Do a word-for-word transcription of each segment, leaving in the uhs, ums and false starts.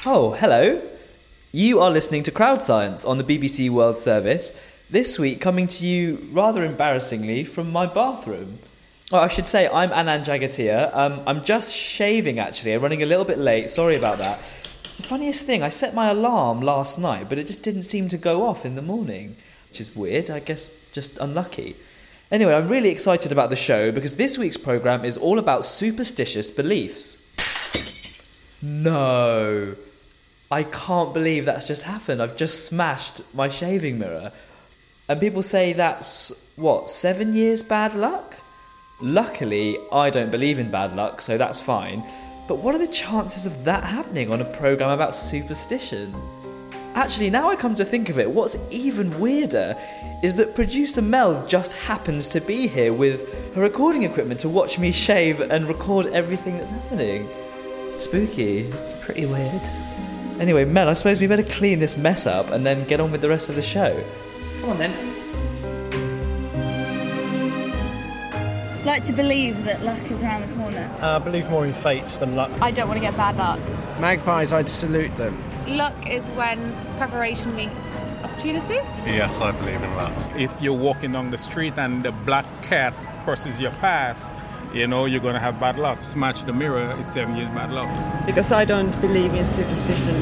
Oh, hello. You are listening to Crowd Science on the B B C World Service, this week coming to you, rather embarrassingly, from my bathroom. Oh, I should say, I'm Anand Jagatia. Um, I'm just shaving, actually. I'm running a little bit late. Sorry about that. It's the funniest thing. I set my alarm last night, but it just didn't seem to go off in the morning, which is weird. I guess just unlucky. Anyway, I'm really excited about the show because this week's programme is all about superstitious beliefs. No. I can't believe that's just happened. I've just smashed my shaving mirror. And people say that's, what, seven years bad luck? Luckily, I don't believe in bad luck, so that's fine. But what are the chances of that happening on a programme about superstition? Actually, now I come to think of it, what's even weirder is that producer Mel just happens to be here with her recording equipment to watch me shave and record everything that's happening. Spooky. It's pretty weird. Anyway, Mel, I suppose we better clean this mess up and then get on with the rest of the show. Come on then. I'd like to believe that luck is around the corner. Uh, I believe more in fate than luck. I don't want to get bad luck. Magpies, I'd salute them. Luck is when preparation meets opportunity. Yes, I believe in luck. If you're walking down the street and the black cat crosses your path, you know you're going to have bad luck. Smash the mirror, it's seven years bad luck. Because I don't believe in superstition.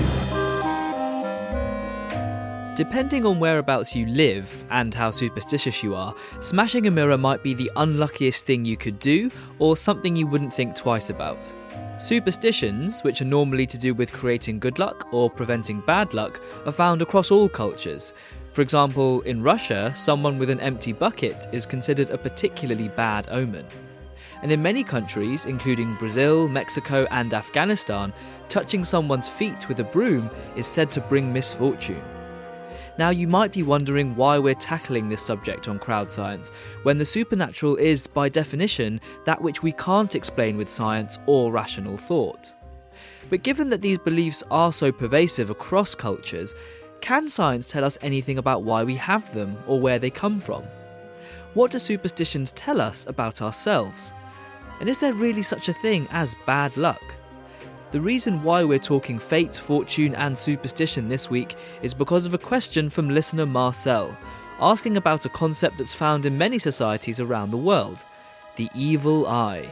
Depending on whereabouts you live and how superstitious you are, smashing a mirror might be the unluckiest thing you could do or something you wouldn't think twice about. Superstitions, which are normally to do with creating good luck or preventing bad luck, are found across all cultures. For example, in Russia, someone with an empty bucket is considered a particularly bad omen. And in many countries, including Brazil, Mexico and Afghanistan, touching someone's feet with a broom is said to bring misfortune. Now, you might be wondering why we're tackling this subject on Crowd Science, when the supernatural is, by definition, that which we can't explain with science or rational thought. But given that these beliefs are so pervasive across cultures, can science tell us anything about why we have them or where they come from? What do superstitions tell us about ourselves? And is there really such a thing as bad luck? The reason why we're talking fate, fortune and superstition this week is because of a question from listener Marcel, asking about a concept that's found in many societies around the world, the evil eye.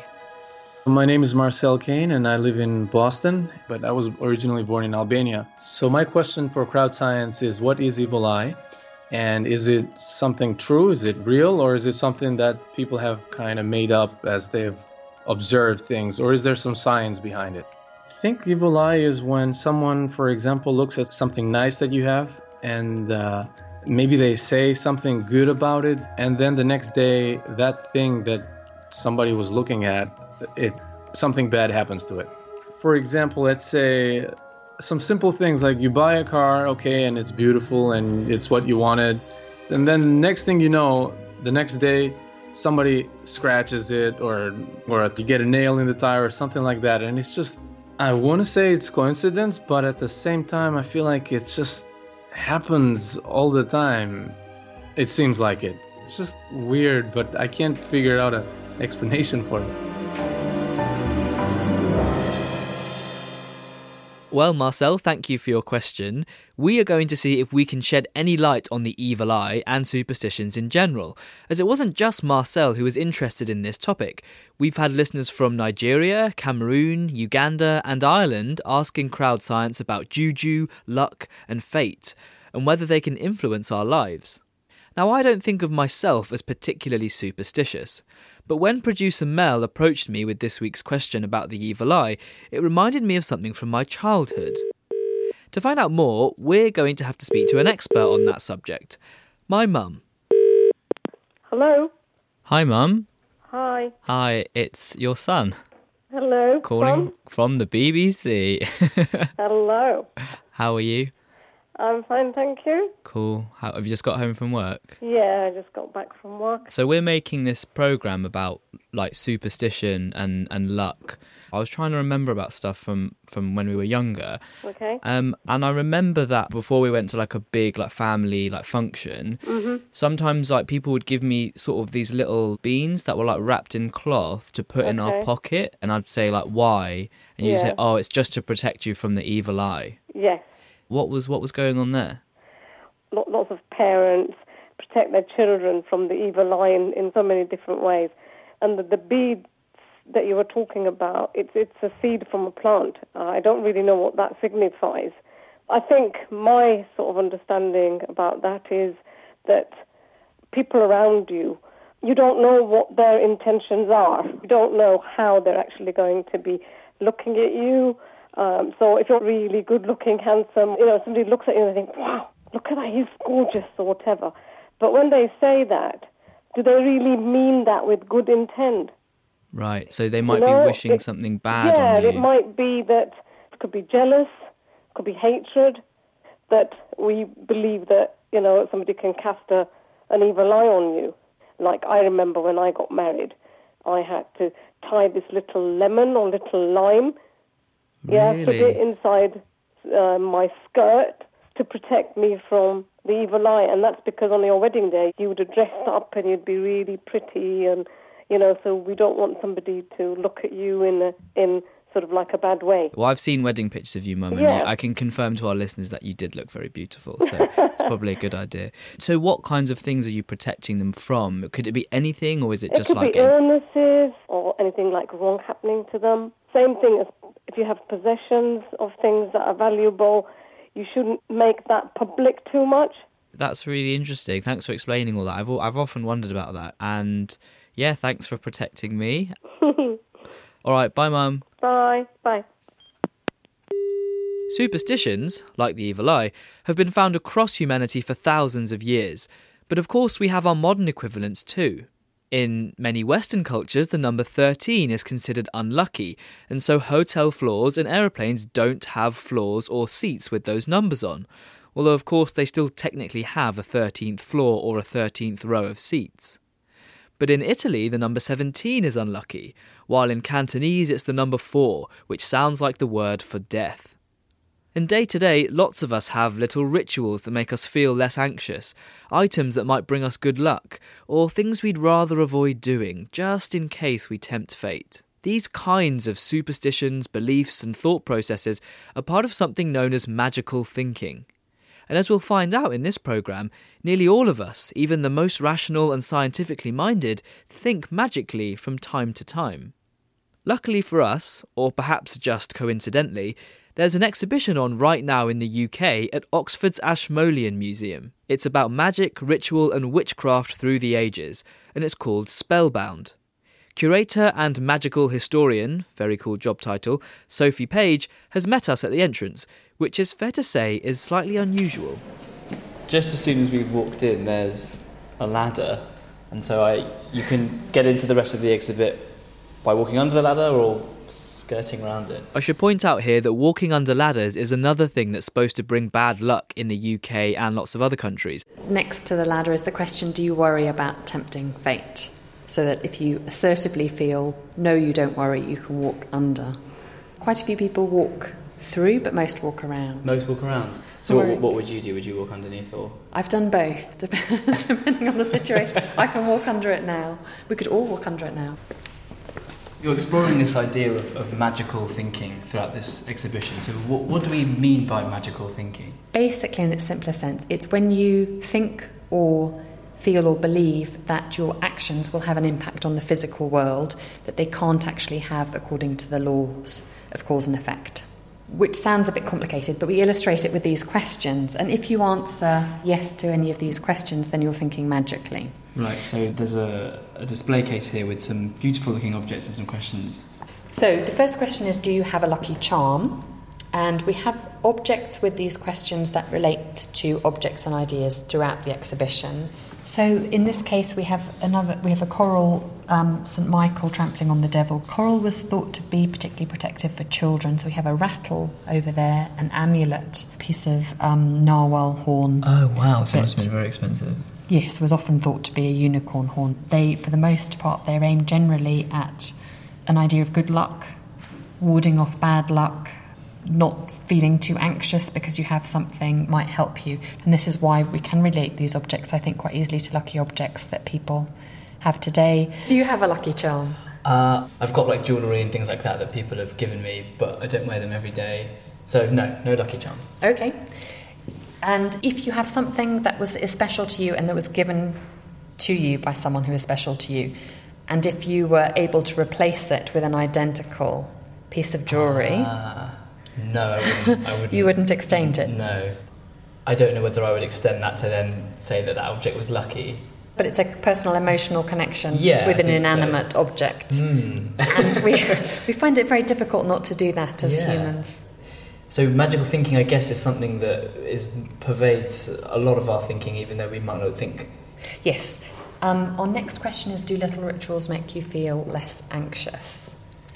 My name is Marcel Kane and I live in Boston, but I was originally born in Albania. So my question for Crowd Science is, what is evil eye? And is it something true? Is it real? Or is it something that people have kind of made up as they've observed things? Or is there some science behind it? I think evil eye is when someone, for example, looks at something nice that you have and uh, maybe they say something good about it, and then the next day that thing that somebody was looking at, it something bad happens to it. For example, let's say some simple things like you buy a car, okay, and it's beautiful and it's what you wanted, and then the next thing you know, the next day somebody scratches it or or you get a nail in the tire or something like that, and it's just, I want to say it's coincidence, but at the same time, I feel like it just happens all the time. It seems like it. It's just weird, but I can't figure out an explanation for it. Well, Marcel, thank you for your question. We are going to see if we can shed any light on the evil eye and superstitions in general, as it wasn't just Marcel who was interested in this topic. We've had listeners from Nigeria, Cameroon, Uganda and Ireland asking Crowd Science about juju, luck and fate, and whether they can influence our lives. Now, I don't think of myself as particularly superstitious, but when producer Mel approached me with this week's question about the evil eye, it reminded me of something from my childhood. To find out more, we're going to have to speak to an expert on that subject, my mum. Hello. Hi, Mum. Hi. Hi, it's your son. Hello. Calling from, from the B B C. Hello. How are you? I'm fine, thank you. Cool. How, have you just got home from work? Yeah, I just got back from work. So we're making this programme about like superstition and, and luck. I was trying to remember about stuff from, from when we were younger. Okay. Um, and I remember that before we went to like a big like family like function, Mm-hmm. sometimes like people would give me sort of these little beans that were like wrapped in cloth to put in our Okay. pocket, and I'd say like why, and you'd Yeah. say, oh, it's just to protect you from the evil eye. Yes. What was what was going on there? Lot- Lots of parents protect their children from the evil eye in, in so many different ways. And the, the beads that you were talking about, it's it's a seed from a plant. Uh, I don't really know what that signifies. I think my sort of understanding about that is that people around you, you don't know what their intentions are. You don't know how they're actually going to be looking at you. Um, so if you're really good-looking, handsome, you know, somebody looks at you and they think, wow, look at that, he's gorgeous or whatever. But when they say that, do they really mean that with good intent? Right, so they might You know, be wishing it- something bad yeah, on you. it might be that it could be jealous, could be hatred, that we believe that, you know, somebody can cast a, an evil eye on you. Like I remember when I got married, I had to tie this little lemon or little lime. Yeah, put Really? it inside uh, my skirt to protect me from the evil eye. And that's because on your wedding day, you would have dressed up and you'd be really pretty. And, you know, so we don't want somebody to look at you in a, in sort of like a bad way. Well, I've seen wedding pictures of you, Mum, and Yeah. you, I can confirm to our listeners that you did look very beautiful, so it's probably a good idea. So what kinds of things are you protecting them from? Could it be anything, or is it It just could like... be illnesses or anything like wrong happening to them. Same thing as if you have possessions of things that are valuable, you shouldn't make that public too much. That's really interesting. Thanks for explaining all that. I've, al- I've often wondered about that. And yeah, thanks for protecting me. All right, bye, Mum. Bye. Bye. Superstitions, like the evil eye, have been found across humanity for thousands of years. But of course we have our modern equivalents too. In many Western cultures, the number thirteen is considered unlucky, and so hotel floors and aeroplanes don't have floors or seats with those numbers on, although of course they still technically have a thirteenth floor or a thirteenth row of seats. But in Italy, the number seventeen is unlucky, while in Cantonese it's the number four, which sounds like the word for death. And day to day, lots of us have little rituals that make us feel less anxious, items that might bring us good luck, or things we'd rather avoid doing, just in case we tempt fate. These kinds of superstitions, beliefs, and thought processes are part of something known as magical thinking. And as we'll find out in this programme, nearly all of us, even the most rational and scientifically minded, think magically from time to time. Luckily for us, or perhaps just coincidentally, there's an exhibition on right now in the U K at Oxford's Ashmolean Museum. It's about magic, ritual and witchcraft through the ages, and it's called Spellbound. Curator and magical historian, very cool job title, Sophie Page, has met us at the entrance, which is fair to say is slightly unusual. Just as soon as we've walked in, there's a ladder, and so I you can get into the rest of the exhibit by walking under the ladder or skirting around it. I should point out here that walking under ladders is another thing that's supposed to bring bad luck in the U K and lots of other countries. Next to the ladder is the question, do you worry about tempting fate? So that if you assertively feel, no, you don't worry, you can walk under. Quite a few people walk through, but most walk around. Most walk around. So Worry. what, what would you do? Would you walk underneath or...? I've done both, dep- depending on the situation. I can walk under it now. We could all walk under it now. You're exploring this idea of, of magical thinking throughout this exhibition. So what, what do we mean by magical thinking? Basically, in its simplest sense, it's when you think or feel or believe that your actions will have an impact on the physical world that they can't actually have according to the laws of cause and effect. Which sounds a bit complicated, but we illustrate it with these questions. And if you answer yes to any of these questions, then you're thinking magically. Right, so there's a, a display case here with some beautiful looking objects and some questions. So the first question is, do you have a lucky charm? And we have objects with these questions that relate to objects and ideas throughout the exhibition. So in this case, we have another. We have a coral, um, Saint Michael trampling on the devil. Coral was thought to be particularly protective for children. So we have a rattle over there, an amulet, a piece of um, narwhal horn. Oh wow! So it must have been very expensive. Yes, was often thought to be a unicorn horn. They, for the most part, they're aimed generally at an idea of good luck, warding off bad luck, not feeling too anxious because you have something might help you. And this is why we can relate these objects, I think, quite easily to lucky objects that people have today. Do you have a lucky charm? Uh, I've got like jewellery and things like that that people have given me, but I don't wear them every day. So no, no lucky charms. Okay. And if you have something that was special to you and that was given to you by someone who is special to you, and if you were able to replace it with an identical piece of jewellery... Uh, no, I wouldn't, I wouldn't. You wouldn't exchange it? No. I don't know whether I would extend that to then say that that object was lucky. But it's a personal emotional connection yeah, with an inanimate so. object. Mm. And we we find it very difficult not to do that as yeah. humans. So magical thinking, I guess, is something that is pervades a lot of our thinking, even though we might not think. Yes. Um, our next question is, do little rituals make you feel less anxious?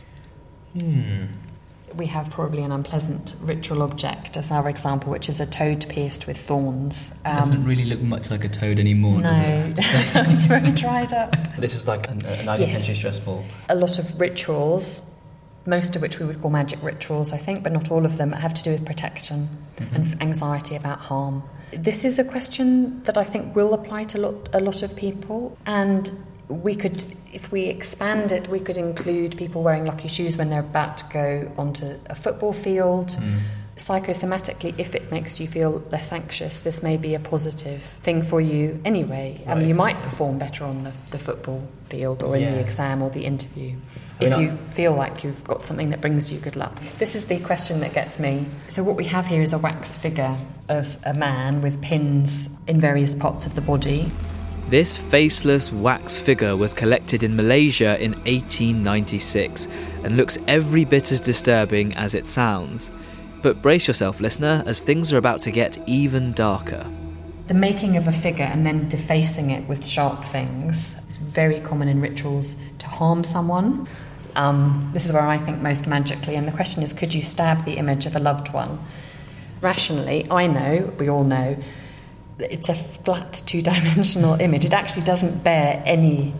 Hmm. We have probably an unpleasant ritual object as our example, which is a toad pierced with thorns. Um, it doesn't really look much like a toad anymore, no, does it? It's very dried up. This is like a nineteenth century yes. stress ball. A lot of rituals, most of which we would call magic rituals, I think, but not all of them, have to do with protection mm-hmm. and anxiety about harm. This is a question that I think will apply to lot, a lot of people, and we could, if we expand it, we could include people wearing lucky shoes when they're about to go onto a football field. Mm. Psychosomatically, if it makes you feel less anxious, this may be a positive thing for you anyway. Right. I mean, you might perform better on the, the football field or yeah. in the exam or the interview I mean, if you I... feel like you've got something that brings you good luck. This is the question that gets me. So what we have here is a wax figure of a man with pins in various parts of the body. This faceless wax figure was collected in Malaysia in eighteen ninety-six and looks every bit as disturbing as it sounds. But brace yourself, listener, as things are about to get even darker. The making of a figure and then defacing it with sharp things is very common in rituals to harm someone. Um, this is where I think most magically, and the question is, could you stab the image of a loved one? Rationally, I know, we all know, it's a flat two-dimensional image. It actually doesn't bear any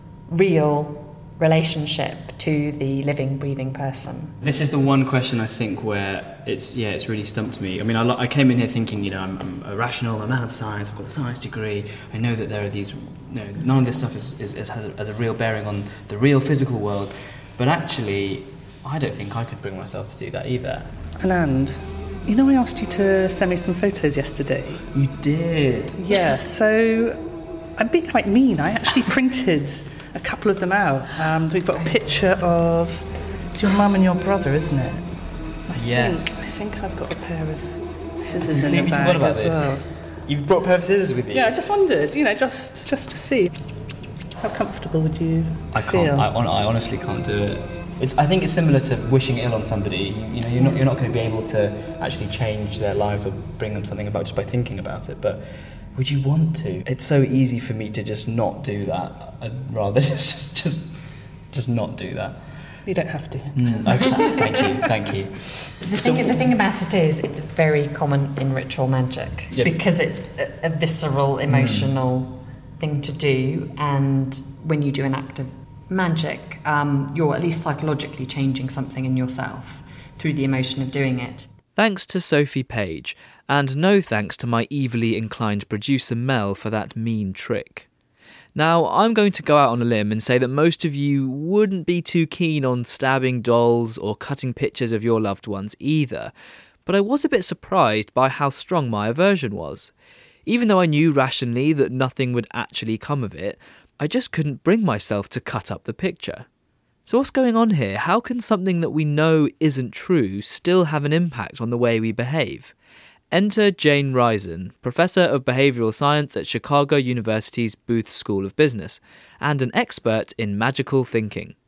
real relationship to the living, breathing person. This is the one question I think where it's yeah, it's really stumped me. I mean, I, I came in here thinking, you know, I'm, I'm a rational, I'm a man of science, I've got a science degree. I know that there are these, you know, none of this stuff is, is, is has, a, has a real bearing on the real physical world. But actually, I don't think I could bring myself to do that either. Anand, you know, I asked you to send me some photos yesterday. You did? Yeah, so I'm being quite mean. I actually printed a couple of them out. Um, we've got a picture of... It's your mum and your brother, isn't it? I yes. Think, I think I've got a pair of scissors I in the bag about as this. well. You've brought a pair of scissors with you? Yeah, I just wondered, you know, just just to see. How comfortable would you I feel? Can't, I, I honestly can't do it. It's, I think it's similar to wishing ill on somebody. You know, you're not you're not going to be able to actually change their lives or bring them something about just by thinking about it. But would you want to? It's so easy for me to just not do that. I'd rather just just just not do that. You don't have to. Mm, okay, thank you, thank you. The thing, so, the thing about it is, it's very common in ritual magic yeah. because it's a, a visceral, emotional mm. thing to do, and when you do an act of magic, um, you're at least psychologically changing something in yourself through the emotion of doing it. Thanks to Sophie Page, and no thanks to my evilly inclined producer Mel for that mean trick. Now, I'm going to go out on a limb and say that most of you wouldn't be too keen on stabbing dolls or cutting pictures of your loved ones either, but I was a bit surprised by how strong my aversion was. Even though I knew rationally that nothing would actually come of it, I just couldn't bring myself to cut up the picture. So what's going on here? How can something that we know isn't true still have an impact on the way we behave? Enter Jane Risen, Professor of Behavioural Science at Chicago University's Booth School of Business, and an expert in magical thinking.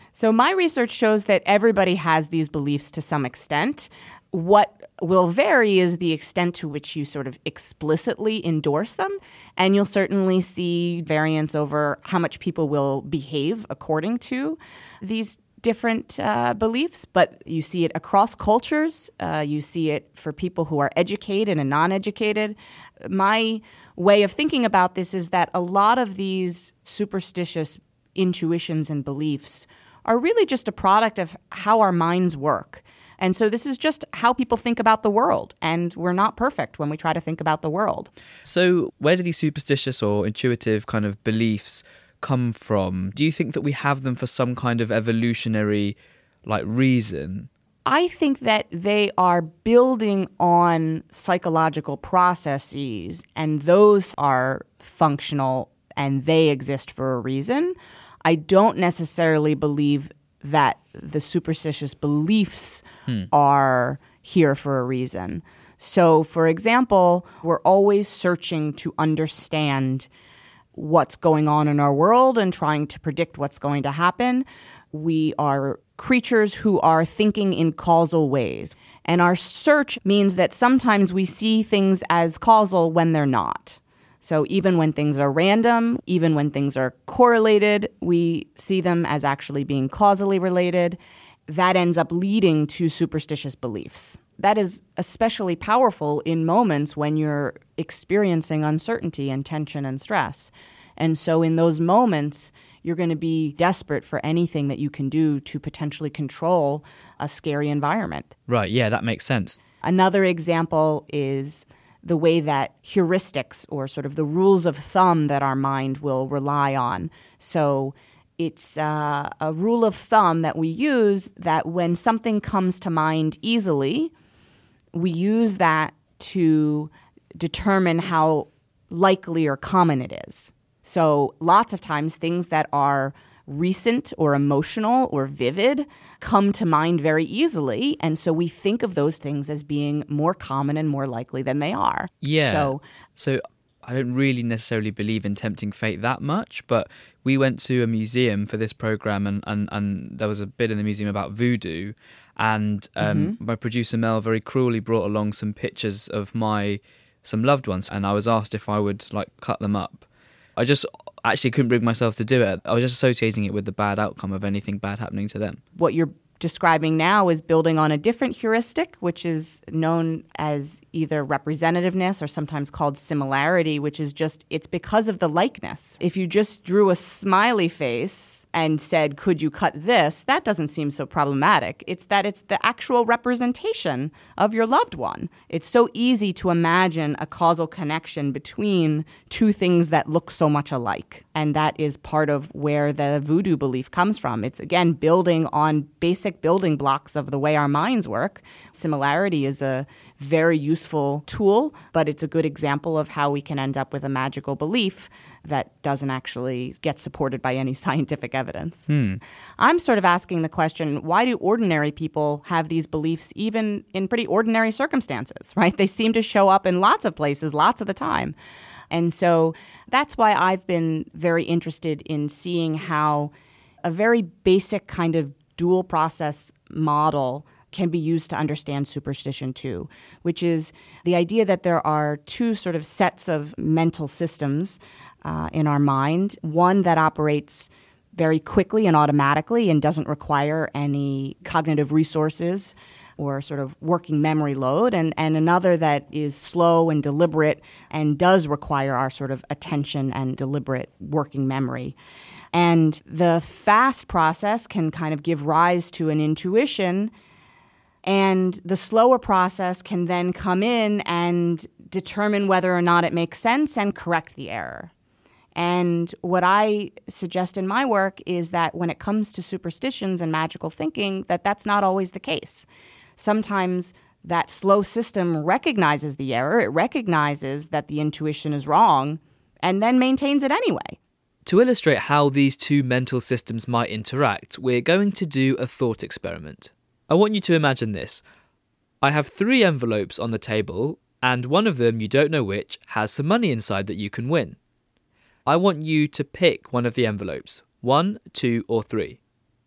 So my research shows that everybody has these beliefs to some extent. What will vary is the extent to which you sort of explicitly endorse them. And you'll certainly see variance over how much people will behave according to these different uh, beliefs. But you see it across cultures. Uh, you see it for people who are educated and non-educated. My way of thinking about this is that a lot of these superstitious intuitions and beliefs are really just a product of how our minds work. And so this is just how people think about the world. And we're not perfect when we try to think about the world. So where do these superstitious or intuitive kind of beliefs come from? Do you think that we have them for some kind of evolutionary like reason? I think that they are building on psychological processes, and those are functional and they exist for a reason. I don't necessarily believe that the superstitious beliefs hmm. are here for a reason. So, for example, we're always searching to understand what's going on in our world and trying to predict what's going to happen. We are creatures who are thinking in causal ways. And our search means that sometimes we see things as causal when they're not. So even when things are random, even when things are correlated, we see them as actually being causally related. That ends up leading to superstitious beliefs. That is especially powerful in moments when you're experiencing uncertainty and tension and stress. And so in those moments, you're going to be desperate for anything that you can do to potentially control a scary environment. Right, yeah, that makes sense. Another example is the way that heuristics, or sort of the rules of thumb that our mind will rely on. So it's uh, a rule of thumb that we use that when something comes to mind easily, we use that to determine how likely or common it is. So lots of times things that are recent or emotional or vivid come to mind very easily. And so we think of those things as being more common and more likely than they are. Yeah. So, so I don't really necessarily believe in tempting fate that much, but we went to a museum for this program, and, and, and there was a bit in the museum about voodoo. And um, mm-hmm. my producer Mel very cruelly brought along some pictures of my some loved ones, and I was asked if I would like cut them up. I just actually couldn't bring myself to do it. I was just associating it with the bad outcome of anything bad happening to them. What you're describing now is building on a different heuristic, which is known as either representativeness or sometimes called similarity, which is just, it's because of the likeness. If you just drew a smiley face and said, could you cut this? That doesn't seem so problematic. It's that it's the actual representation of your loved one. It's so easy to imagine a causal connection between two things that look so much alike. And that is part of where the voodoo belief comes from. It's, again, building on basic building blocks of the way our minds work. Similarity is a very useful tool, but it's a good example of how we can end up with a magical belief that doesn't actually get supported by any scientific evidence. Hmm. I'm sort of asking the question, why do ordinary people have these beliefs even in pretty ordinary circumstances, right? They seem to show up in lots of places, lots of the time. And so that's why I've been very interested in seeing how a very basic kind of dual process model can be used to understand superstition too, which is the idea that there are two sort of sets of mental systems uh, in our mind. One that operates very quickly and automatically and doesn't require any cognitive resources or sort of working memory load, and, and another that is slow and deliberate and does require our sort of attention and deliberate working memory. And the fast process can kind of give rise to an intuition, and the slower process can then come in and determine whether or not it makes sense and correct the error. And what I suggest in my work is that when it comes to superstitions and magical thinking, that that's not always the case. Sometimes that slow system recognizes the error, it recognizes that the intuition is wrong, and then maintains it anyway. To illustrate how these two mental systems might interact, we're going to do a thought experiment. I want you to imagine this. I have three envelopes on the table, and one of them, you don't know which, has some money inside that you can win. I want you to pick one of the envelopes, one, two, or three.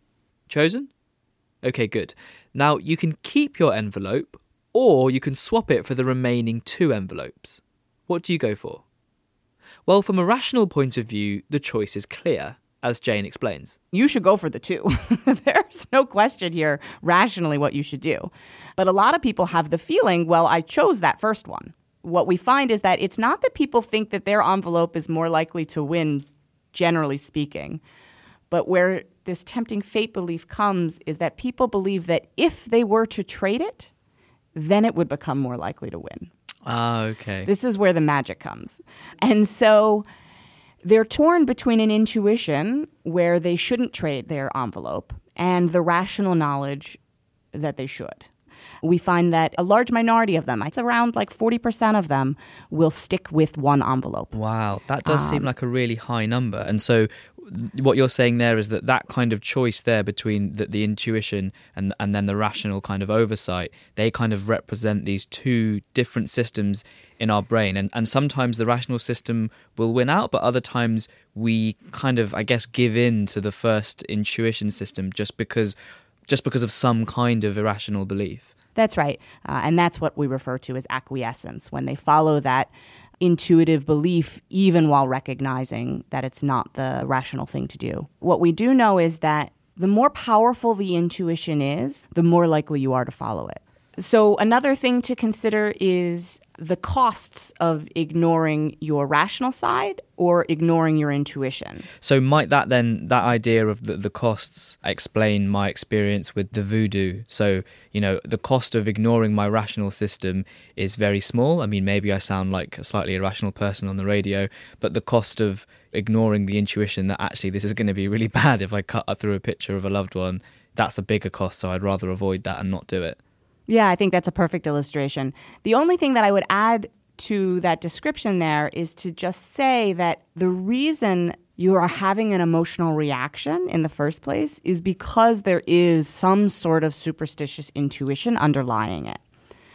Chosen? Okay, good. Now, you can keep your envelope, or you can swap it for the remaining two envelopes. What do you go for? Well, from a rational point of view, the choice is clear, as Jane explains. You should go for the two. There's no question here rationally what you should do. But a lot of people have the feeling, well, I chose that first one. What we find is that it's not that people think that their envelope is more likely to win, generally speaking, but where this tempting fate belief comes is that people believe that if they were to trade it, then it would become more likely to win. Ah, okay. This is where the magic comes. And so they're torn between an intuition where they shouldn't trade their envelope and the rational knowledge that they should. We find that a large minority of them, it's around like forty percent of them, will stick with one envelope. Wow, that does Um, seem like a really high number. And so what you're saying there is that that kind of choice there between the, the intuition and and then the rational kind of oversight, they kind of represent these two different systems in our brain. And, and sometimes the rational system will win out, but other times we kind of, I guess, give in to the first intuition system just because just because of some kind of irrational belief. That's right. Uh, and that's what we refer to as acquiescence, when they follow that intuitive belief even while recognizing that it's not the rational thing to do. What we do know is that the more powerful the intuition is, the more likely you are to follow it. So another thing to consider is the costs of ignoring your rational side or ignoring your intuition. So might that then, that idea of the, the costs explain my experience with the voodoo? So, you know, the cost of ignoring my rational system is very small. I mean, maybe I sound like a slightly irrational person on the radio, but the cost of ignoring the intuition that actually this is going to be really bad if I cut through a picture of a loved one, that's a bigger cost, so I'd rather avoid that and not do it. Yeah, I think that's a perfect illustration. The only thing that I would add to that description there is to just say that the reason you are having an emotional reaction in the first place is because there is some sort of superstitious intuition underlying it.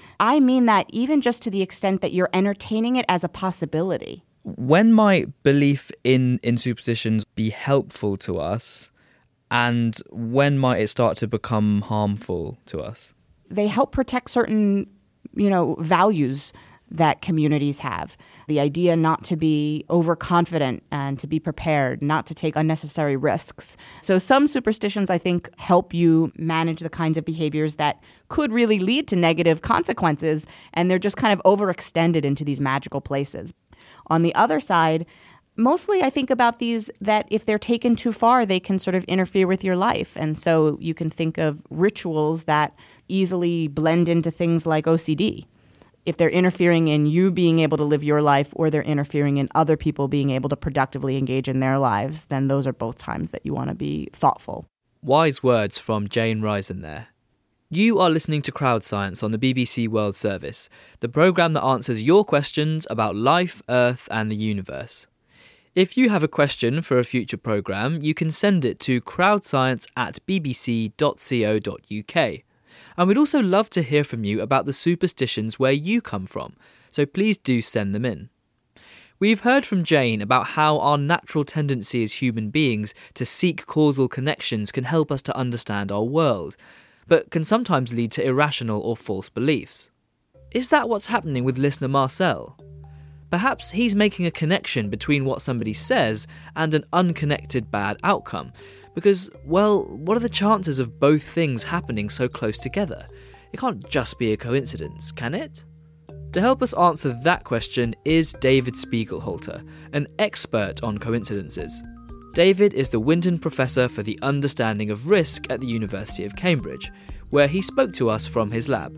I mean that even just to the extent that you're entertaining it as a possibility. When might belief in, in superstitions be helpful to us, and when might it start to become harmful to us? They help protect certain, you know, values that communities have. The idea not to be overconfident and to be prepared, not to take unnecessary risks. So some superstitions, I think, help you manage the kinds of behaviors that could really lead to negative consequences, and they're just kind of overextended into these magical places. On the other side, mostly I think about these that if they're taken too far, they can sort of interfere with your life. And so you can think of rituals that easily blend into things like O C D. If they're interfering in you being able to live your life or they're interfering in other people being able to productively engage in their lives, then those are both times that you want to be thoughtful. Wise words from Jane Risen there. You are listening to Crowd Science on the B B C World Service, the programme that answers your questions about life, Earth and the universe. If you have a question for a future programme, you can send it to crowdscience at b b c dot co dot u k. And we'd also love to hear from you about the superstitions where you come from, so please do send them in. We've heard from Jane about how our natural tendency as human beings to seek causal connections can help us to understand our world, but can sometimes lead to irrational or false beliefs. Is that what's happening with listener Marcel? Perhaps he's making a connection between what somebody says and an unconnected bad outcome. Because, well, what are the chances of both things happening so close together? It can't just be a coincidence, can it? To help us answer that question is David Spiegelhalter, an expert on coincidences. David is the Winton Professor for the Understanding of Risk at the University of Cambridge, where he spoke to us from his lab.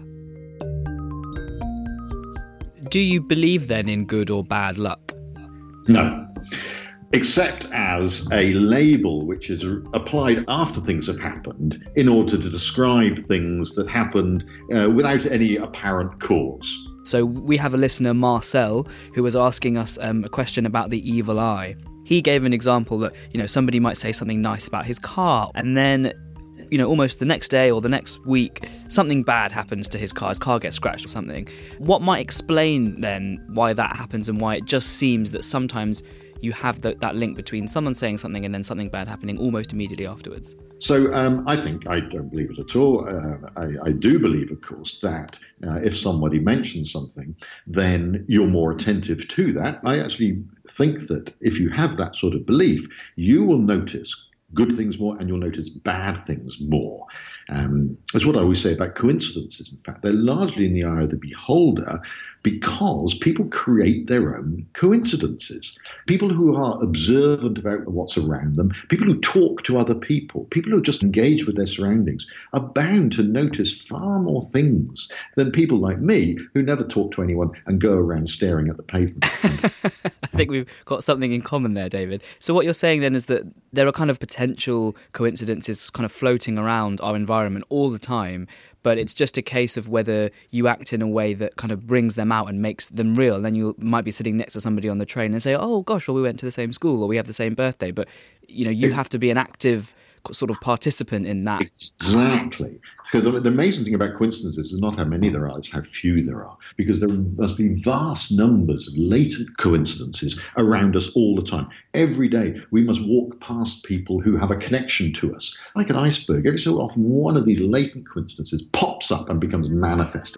Do you believe then in good or bad luck? No. Except as a label which is applied after things have happened in order to describe things that happened uh, without any apparent cause. So we have a listener, Marcel, who was asking us um, a question about the evil eye. He gave an example that, you know, somebody might say something nice about his car, and then, you know, almost the next day or the next week, something bad happens to his car. His car gets scratched or something. What might explain then why that happens and why it just seems that sometimes you have the, that link between someone saying something and then something bad happening almost immediately afterwards? So um, I think I don't believe it at all. Uh, I, I do believe, of course, that uh, if somebody mentions something, then you're more attentive to that. I actually think that if you have that sort of belief, you will notice good things more and you'll notice bad things more. Um, that's what I always say about coincidences. In fact, they're largely in the eye of the beholder because people create their own coincidences. People who are observant about what's around them, people who talk to other people, people who just engage with their surroundings are bound to notice far more things than people like me who never talk to anyone and go around staring at the pavement. I think we've got something in common there, David. So what you're saying then is that there are kind of potential coincidences kind of floating around our environment all the time, but it's just a case of whether you act in a way that kind of brings them out and makes them real. And then you might be sitting next to somebody on the train and say, oh gosh, well, we went to the same school or we have the same birthday. But, you know, you have to be an active sort of participant in that. Exactly. So the, the amazing thing about coincidences is not how many there are, it's how few there are. Because there must be vast numbers of latent coincidences around us all the time. Every day we must walk past people who have a connection to us. Like an iceberg, every so often one of these latent coincidences pops up and becomes manifest.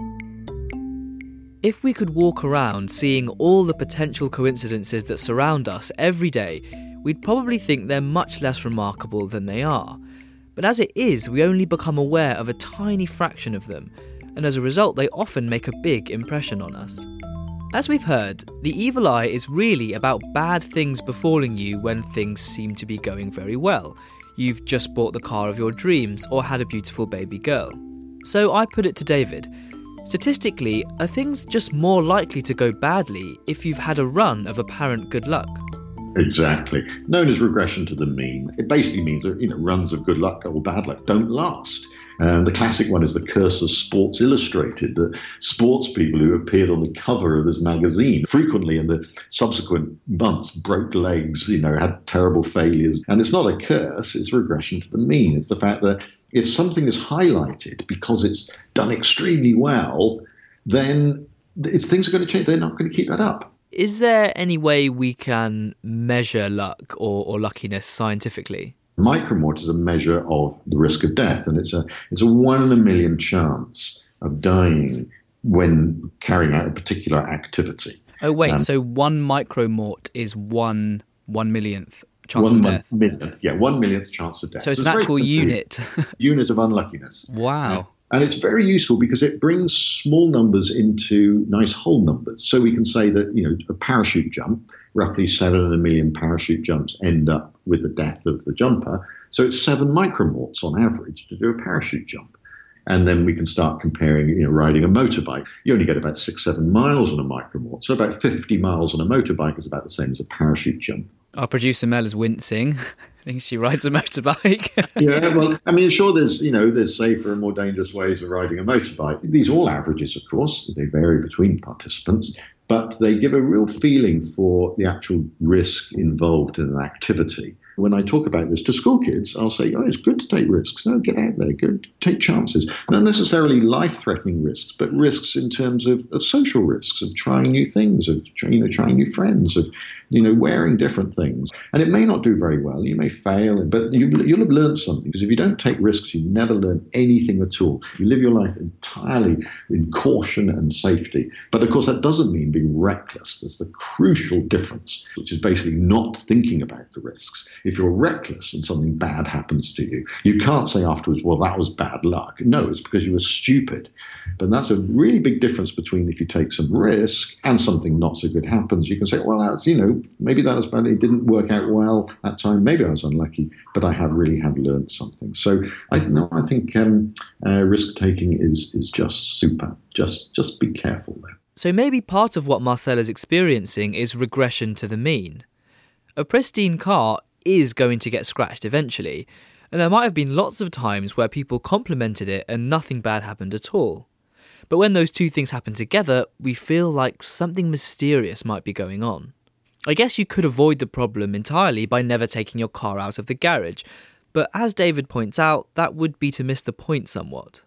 If we could walk around seeing all the potential coincidences that surround us every day, we'd probably think they're much less remarkable than they are. But as it is, we only become aware of a tiny fraction of them, and as a result they often make a big impression on us. As we've heard, the evil eye is really about bad things befalling you when things seem to be going very well. You've just bought the car of your dreams or had a beautiful baby girl. So I put it to David, statistically, are things just more likely to go badly if you've had a run of apparent good luck? Exactly. Known as regression to the mean. It basically means that, you know, runs of good luck or bad luck don't last. Um, the classic one is the curse of Sports Illustrated, the sports people who appeared on the cover of this magazine frequently in the subsequent months broke legs, you know, had terrible failures. And it's not a curse, it's regression to the mean. It's the fact that if something is highlighted because it's done extremely well, then it's, things are going to change. They're not going to keep that up. Is there any way we can measure luck or, or luckiness scientifically? Micromort is a measure of the risk of death, and it's a it's a one in a million chance of dying when carrying out a particular activity. Oh wait, um, so one micromort is one one millionth chance one of death? Millionth, yeah, one millionth chance of death. So it's so an it's actual unit. unit of unluckiness. Wow. Yeah. And it's very useful because it brings small numbers into nice whole numbers. So we can say that, you know, a parachute jump, roughly seven in a million parachute jumps end up with the death of the jumper. So it's seven micromorts on average to do a parachute jump. And then we can start comparing, you know, riding a motorbike. You only get about six, seven miles on a micromort. So about fifty miles on a motorbike is about the same as a parachute jump. Our producer Mel is wincing. I think she rides a motorbike. Yeah, well, I mean, sure, there's, you know, there's safer and more dangerous ways of riding a motorbike. These are all averages, of course. They vary between participants, but they give a real feeling for the actual risk involved in an activity. When I talk about this to school kids, I'll say, oh, it's good to take risks. No, get out there, go take chances. Not necessarily life-threatening risks, but risks in terms of, of social risks, of trying new things, of, you know, trying new friends, of, you know, wearing different things. And it may not do very well. You may fail, but you, you'll have learned something. Because if you don't take risks, you never learn anything at all. You live your life entirely in caution and safety. But, of course, that doesn't mean being reckless. That's the crucial difference, which is basically not thinking about the risks. If you're reckless and something bad happens to you, you can't say afterwards, well, that was bad luck. No, it's because you were stupid. But that's a really big difference between if you take some risk and something not so good happens. You can say, well, that's, you know, maybe that was bad. It didn't work out well that time. Maybe I was unlucky, but I have really have learned something. So I no, I think um, uh, risk taking is is just super. Just just be careful there. So maybe part of what Marcel is experiencing is regression to the mean. A pristine car is going to get scratched eventually, and there might have been lots of times where people complimented it and nothing bad happened at all. But when those two things happen together, we feel like something mysterious might be going on. I guess you could avoid the problem entirely by never taking your car out of the garage, but as David points out, that would be to miss the point somewhat.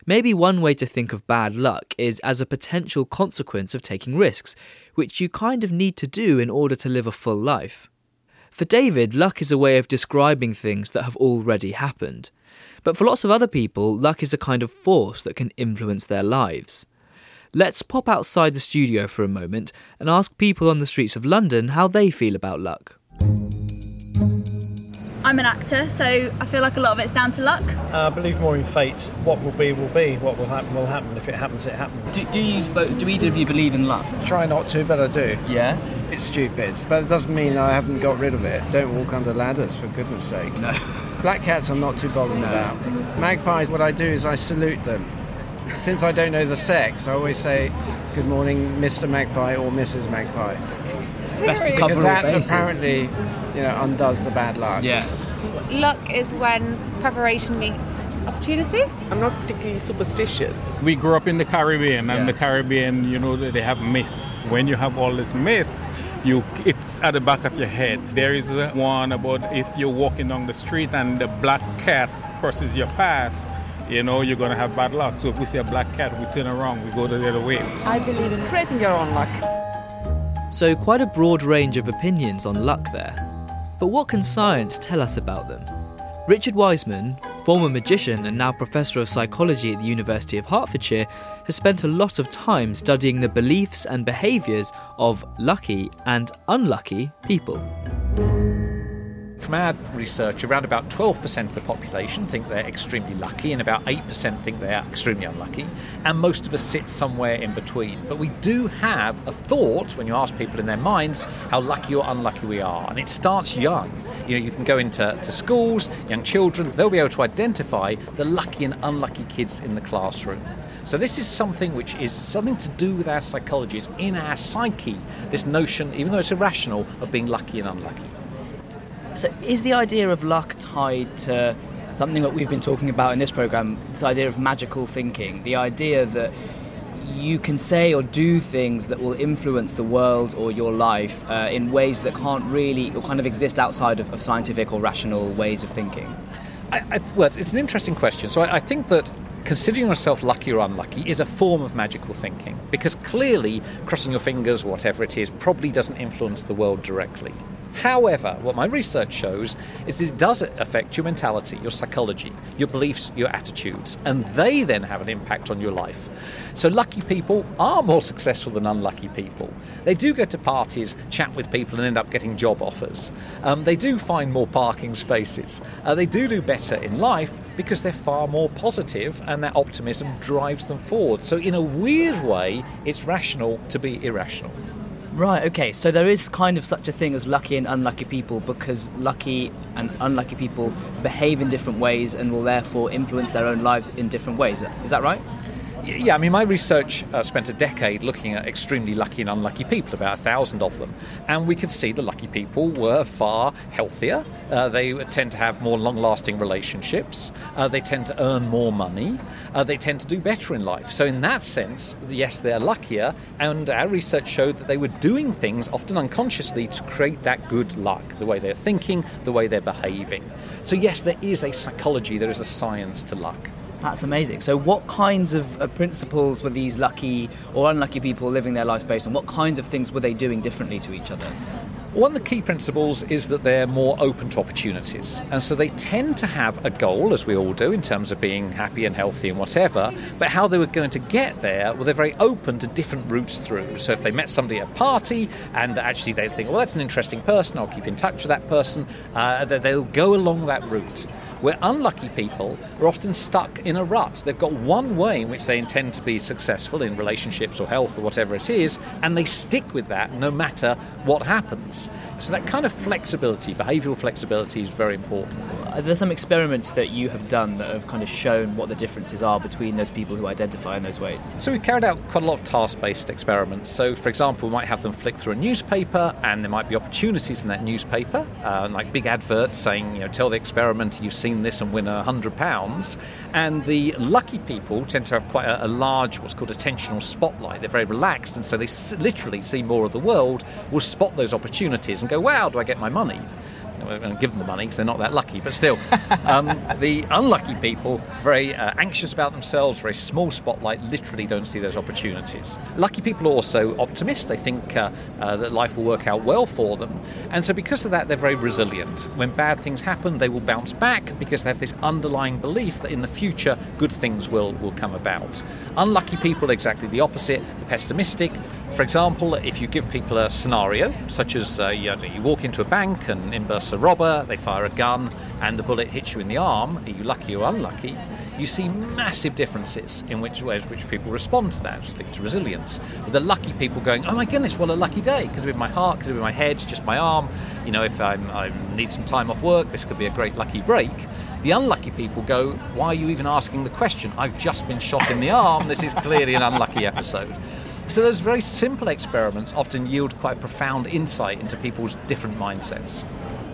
Maybe one way to think of bad luck is as a potential consequence of taking risks, which you kind of need to do in order to live a full life. For David, luck is a way of describing things that have already happened. But for lots of other people, luck is a kind of force that can influence their lives. Let's pop outside the studio for a moment and ask people on the streets of London how they feel about luck. I'm an actor, so I feel like a lot of it's down to luck. Uh, I believe more in fate. What will be, will be. What will happen, will happen. If it happens, it happens. Do, do you? Do either of you believe in luck? Try not to, but I do. Yeah? It's stupid, but it doesn't mean I haven't got rid of it. Don't walk under ladders, for goodness sake. No. Black cats I'm not too bothered no. about. Magpies, what I do is I salute them. Since I don't know the sex, I always say, good morning, Mister Magpie or Missus Magpie. Best to cover because all that bases. Apparently, you know, undoes the bad luck. Yeah. Luck is when preparation meets opportunity. I'm not particularly superstitious. We grew up in the Caribbean, and Yeah. the Caribbean, you know, they have myths. When you have all these myths, you it's at the back of your head. There is a one about if you're walking down the street and the black cat crosses your path, you know, you're going to have bad luck. So if we see a black cat, we turn around, we go the other way. I believe in creating your own luck. So quite a broad range of opinions on luck there. But what can science tell us about them? Richard Wiseman, former magician and now professor of psychology at the University of Hertfordshire, has spent a lot of time studying the beliefs and behaviours of lucky and unlucky people. From our research, around about twelve percent of the population think they're extremely lucky and about eight percent think they are extremely unlucky, and most of us sit somewhere in between. But we do have a thought, when you ask people in their minds, how lucky or unlucky we are, and it starts young. You know, you can go into to schools, young children, they'll be able to identify the lucky and unlucky kids in the classroom. So this is something which is something to do with our psychology. It's in our psyche, this notion, even though it's irrational, of being lucky and unlucky. So is the idea of luck tied to something that we've been talking about in this programme, this idea of magical thinking, the idea that you can say or do things that will influence the world or your life uh, in ways that can't really or kind of exist outside of, of scientific or rational ways of thinking? I, I, well, it's an interesting question. So I, I think that considering yourself lucky or unlucky is a form of magical thinking, because clearly crossing your fingers or whatever it is probably doesn't influence the world directly. However, what my research shows is that it does affect your mentality, your psychology, your beliefs, your attitudes, and they then have an impact on your life. So lucky people are more successful than unlucky people. They do go to parties, chat with people, and end up getting job offers. Um, they do find more parking spaces. Uh, they do do better in life because they're far more positive, and that optimism drives them forward. So in a weird way, it's rational to be irrational. Right, okay, so there is kind of such a thing as lucky and unlucky people because lucky and unlucky people behave in different ways and will therefore influence their own lives in different ways. Is that right? Yeah, I mean, my research uh, spent a decade looking at extremely lucky and unlucky people, about a thousand of them, and we could see the lucky people were far healthier. Uh, they tend to have more long-lasting relationships. Uh, they tend to earn more money. Uh, they tend to do better in life. So in that sense, yes, they're luckier, and our research showed that they were doing things, often unconsciously, to create that good luck, the way they're thinking, the way they're behaving. So yes, there is a psychology, there is a science to luck. That's amazing. So what kinds of uh, principles were these lucky or unlucky people living their lives based on? What kinds of things were they doing differently to each other? One of the key principles is that they're more open to opportunities. And so they tend to have a goal, as we all do, in terms of being happy and healthy and whatever, but how they were going to get there, well, they're very open to different routes through. So if they met somebody at a party and actually they think, well, that's an interesting person, I'll keep in touch with that person, uh, they'll go along that route. Where unlucky people are often stuck in a rut. They've got one way in which they intend to be successful in relationships or health or whatever it is, and they stick with that no matter what happens. So that kind of flexibility, behavioural flexibility, is very important. Are there some experiments that you have done that have kind of shown what the differences are between those people who identify in those ways? So we've carried out quite a lot of task-based experiments. So, for example, we might have them flick through a newspaper, and there might be opportunities in that newspaper, uh, like big adverts saying, you know, tell the experimenter you've seen this and win a hundred pounds. And the lucky people tend to have quite a, a large, what's called attentional spotlight. They're very relaxed, and so they s- literally see more of the world, will spot those opportunities and go, wow, do I get my money? and give them the money because they're not that lucky, but still. um, the unlucky people, very uh, anxious about themselves, very small spotlight, literally don't see those opportunities. Lucky people are also optimists. They think uh, uh, that life will work out well for them. And so because of that, they're very resilient. When bad things happen, they will bounce back because they have this underlying belief that in the future, good things will, will come about. Unlucky people, exactly the opposite, the pessimistic. For example, if you give people a scenario, such as uh, you, you walk into a bank and in bursts a robber, they fire a gun and the bullet hits you in the arm, are you lucky or unlucky? You see massive differences in which ways which people respond to that. I think it's resilience. With the lucky people going, oh my goodness, what a lucky day. Could have been my heart, could have been my head, just my arm. You know, if I'm, I need some time off work, this could be a great lucky break. The unlucky people go, why are you even asking the question? I've just been shot in the arm. This is clearly an unlucky episode. So those very simple experiments often yield quite profound insight into people's different mindsets.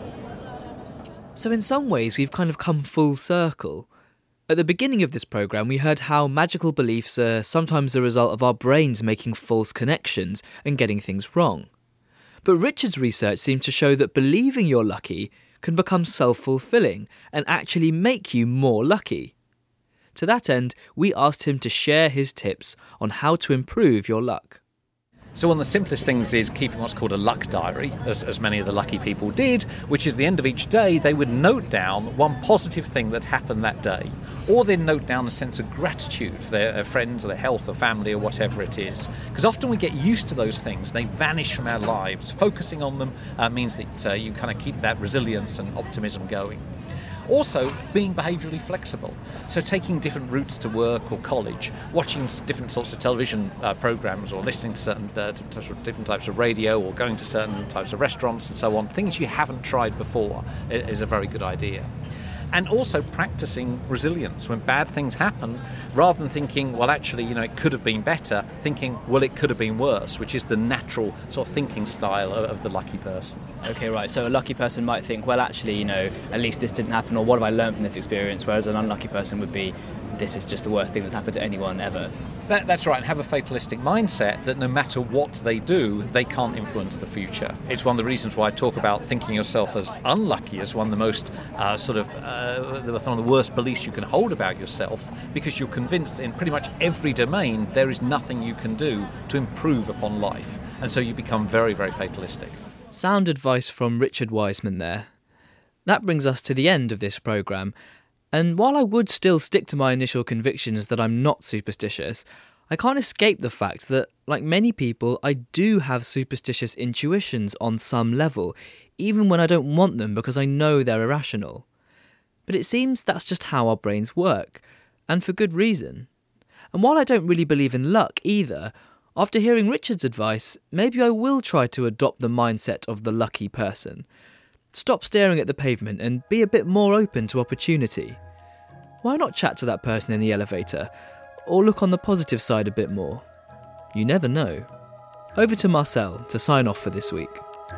So in some ways, we've kind of come full circle. At the beginning of this programme, we heard how magical beliefs are sometimes the result of our brains making false connections and getting things wrong. But Richard's research seems to show that believing you're lucky can become self-fulfilling and actually make you more lucky. To that end, we asked him to share his tips on how to improve your luck. So one of the simplest things is keeping what's called a luck diary, as, as many of the lucky people did, which is the end of each day they would note down one positive thing that happened that day, or they'd note down a sense of gratitude for their, their friends or their health or family or whatever it is. Because often we get used to those things, they vanish from our lives. Focusing on them uh, means that uh, you kind of keep that resilience and optimism going. Also, being behaviourally flexible. So taking different routes to work or college, watching different sorts of television uh, programmes or listening to certain uh, different types of radio or going to certain types of restaurants and so on, things you haven't tried before is a very good idea. And also practicing resilience when bad things happen, rather than thinking, well, actually, you know, it could have been better, thinking, well, it could have been worse, which is the natural sort of thinking style of, of the lucky person. Okay, right. So a lucky person might think, well, actually, you know, at least this didn't happen, or what have I learned from this experience? Whereas an unlucky person would be, this is just the worst thing that's happened to anyone ever. That, that's right, and have a fatalistic mindset that no matter what they do, they can't influence the future. It's one of the reasons why I talk about thinking yourself as unlucky as one of the most uh, sort of uh, one of the worst beliefs you can hold about yourself, because you're convinced in pretty much every domain there is nothing you can do to improve upon life, and so you become very, very fatalistic. Sound advice from Richard Wiseman there. That brings us to the end of this programme. And while I would still stick to my initial convictions that I'm not superstitious, I can't escape the fact that, like many people, I do have superstitious intuitions on some level, even when I don't want them because I know they're irrational. But it seems that's just how our brains work, and for good reason. And while I don't really believe in luck either, after hearing Richard's advice, maybe I will try to adopt the mindset of the lucky person. Stop staring at the pavement and be a bit more open to opportunity. Why not chat to that person in the elevator? Or look on the positive side a bit more? You never know. Over to Marcel to sign off for this week.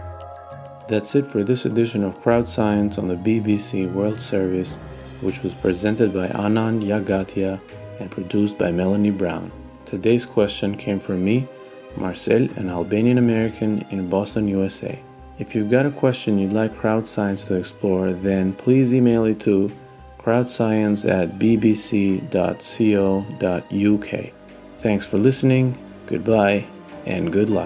That's it for this edition of Crowd Science on the B B C World Service, which was presented by Anand Yagatia and produced by Melanie Brown. Today's question came from me, Marcel, an Albanian American in Boston, U S A. If you've got a question you'd like Crowd Science to explore, then please email it to crowdscience at b b c dot co dot u k. Thanks for listening, goodbye, and good luck.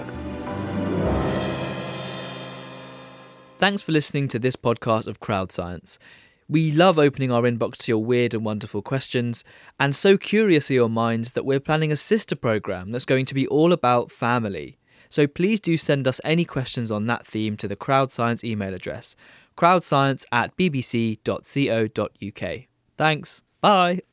Thanks for listening to this podcast of Crowd Science. We love opening our inbox to your weird and wonderful questions, and so curious are your minds that we're planning a sister programme that's going to be all about family. So please do send us any questions on that theme to the Crowd Science email address, crowdscience at b b c dot co dot u k. Thanks. Bye.